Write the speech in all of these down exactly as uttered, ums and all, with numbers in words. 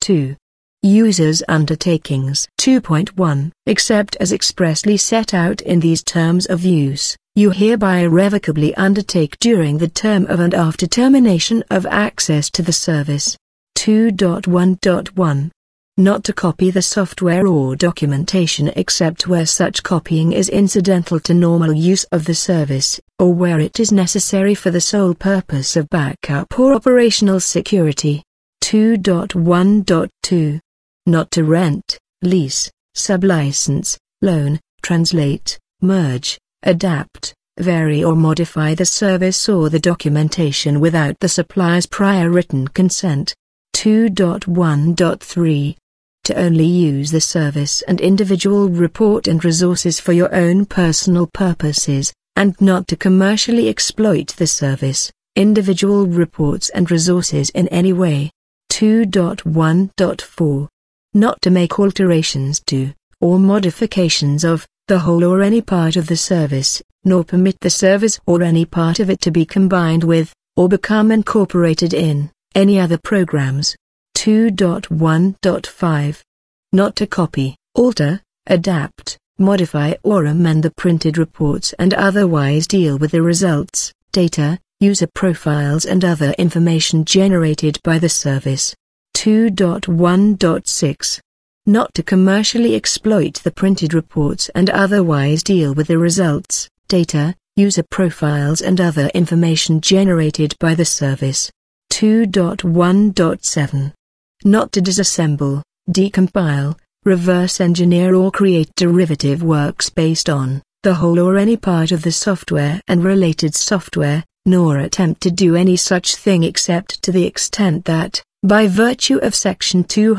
two. Users' undertakings. two point one. Except as expressly set out in these terms of use, you hereby irrevocably undertake during the term of and after termination of access to the service. two point one point one. Not to copy the software or documentation except where such copying is incidental to normal use of the service, or where it is necessary for the sole purpose of backup or operational security. two point one point two. Not to rent, lease, sublicense, loan, translate, merge, adapt, vary or modify the service or the documentation without the supplier's prior written consent. two point one point three. To only use the service and individual report and resources for your own personal purposes, and not to commercially exploit the service, individual reports and resources in any way. two point one point four. Not to make alterations to, or modifications of, the whole or any part of the service, nor permit the service or any part of it to be combined with, or become incorporated in, any other programs. two point one point five. Not to copy, alter, adapt, modify or amend the printed reports and otherwise deal with the results, data, user profiles and other information generated by the service. two point one point six. Not to commercially exploit the printed reports and otherwise deal with the results, data, user profiles and other information generated by the service. two point one point seven. Not to disassemble, decompile, reverse engineer or create derivative works based on, the whole or any part of the software and related software, nor attempt to do any such thing except to the extent that, by virtue of Section two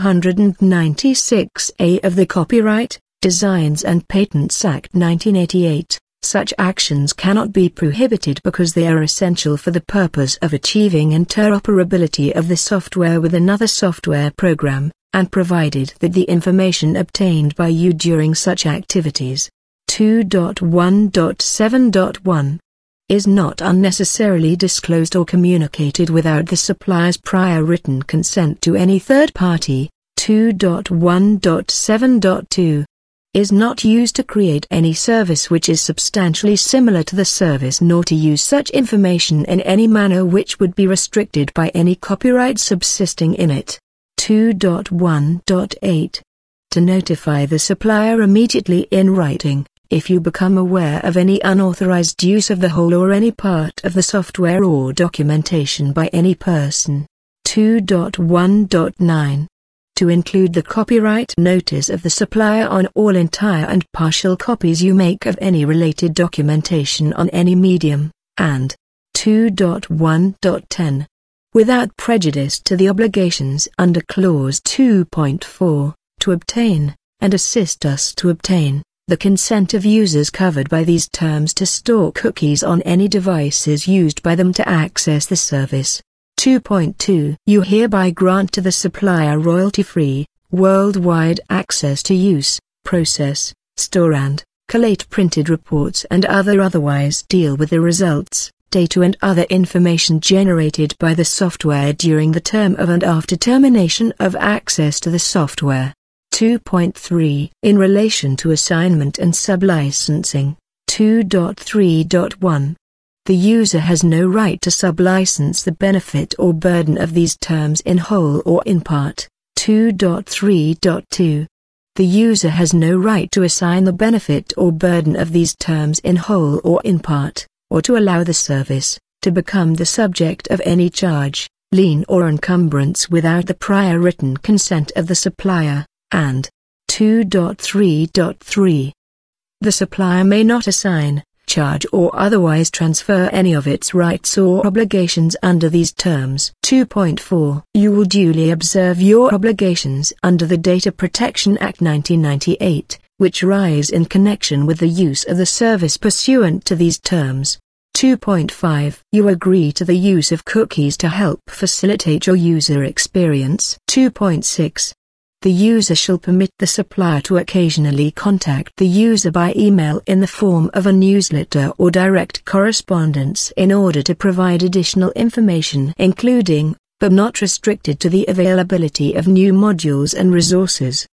ninety-six A of the Copyright, Designs and Patents Act nineteen eighty-eight, such actions cannot be prohibited because they are essential for the purpose of achieving interoperability of the software with another software program, and provided that the information obtained by you during such activities. two point one point seven point one. Is not unnecessarily disclosed or communicated without the supplier's prior written consent to any third party. two point one point seven point two. Is not used to create any service which is substantially similar to the service nor to use such information in any manner which would be restricted by any copyright subsisting in it. two point one point eight. To notify the supplier immediately in writing, if you become aware of any unauthorized use of the whole or any part of the software or documentation by any person. two point one point nine. To include the copyright notice of the supplier on all entire and partial copies you make of any related documentation on any medium, and two point one point ten. Without prejudice to the obligations under Clause two point four, to obtain, and assist us to obtain, the consent of users covered by these terms to store cookies on any devices used by them to access the service. two point two. You hereby grant to the supplier royalty-free, worldwide access to use, process, store and collate printed reports and other otherwise deal with the results, data and other information generated by the software during the term of and after termination of access to the software. two point three. In relation to assignment and sublicensing, two point three point one. The user has no right to sublicense the benefit or burden of these terms in whole or in part. two point three point two. The user has no right to assign the benefit or burden of these terms in whole or in part, or to allow the service to become the subject of any charge, lien or encumbrance without the prior written consent of the supplier. And two point three point three. The supplier may not assign, charge or otherwise transfer any of its rights or obligations under these terms. two point four. You will duly observe your obligations under the Data Protection Act nineteen ninety-eight, which rise in connection with the use of the service pursuant to these terms. two point five. You agree to the use of cookies to help facilitate your user experience. two point six. The user shall permit the supplier to occasionally contact the user by email in the form of a newsletter or direct correspondence in order to provide additional information including, but not restricted to the availability of new modules and resources.